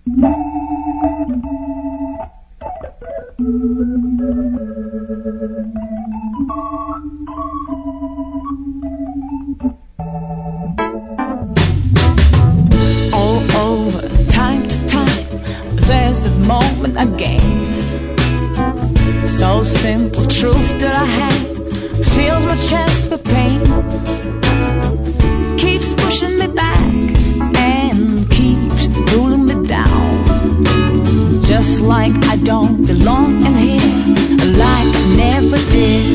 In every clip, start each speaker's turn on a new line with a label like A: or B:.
A: All over, time to time, there's the moment again. So simple truth that I have fills my chest with pain, keeps pushing me back and keeps pulling me down. Just like I don't belong in here, like I never did.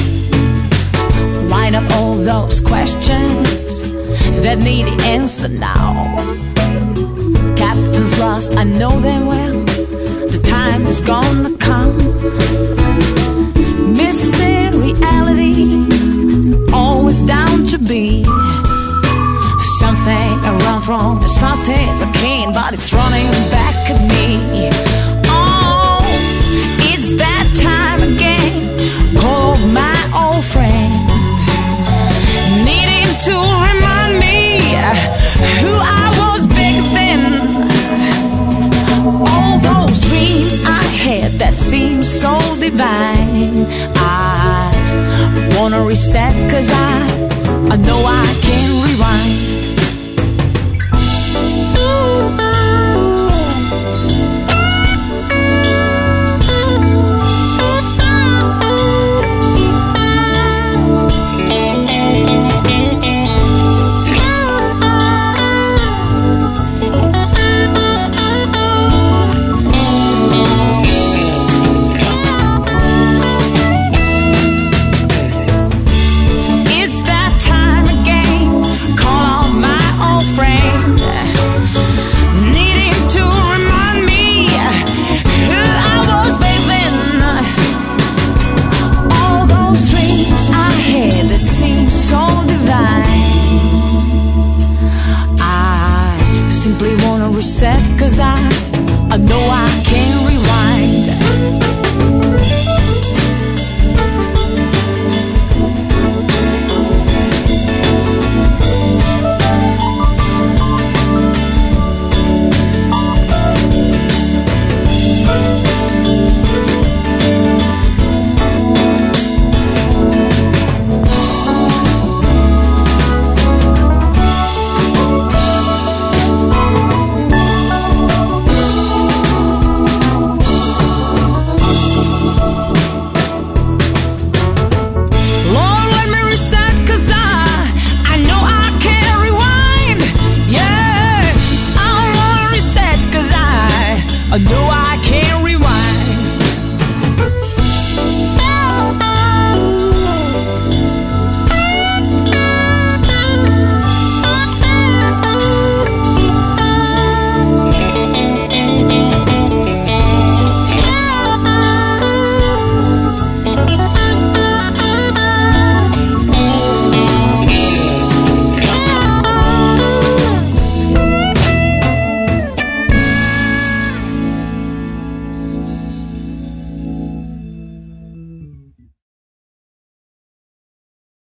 A: Line up all those questions that need the answer now. Captain's lost, I know them well. The time is gonna come. Mystery, reality, always down to be something around from as fast as I can, but it's running back at me. Oh, it's that time again. Call my old friend, needing to remind me who I was back then. All those dreams I had that seemed so divine, I wanna reset, 'cause I know I can rewind. Reset, 'cause I know I can rewind. I know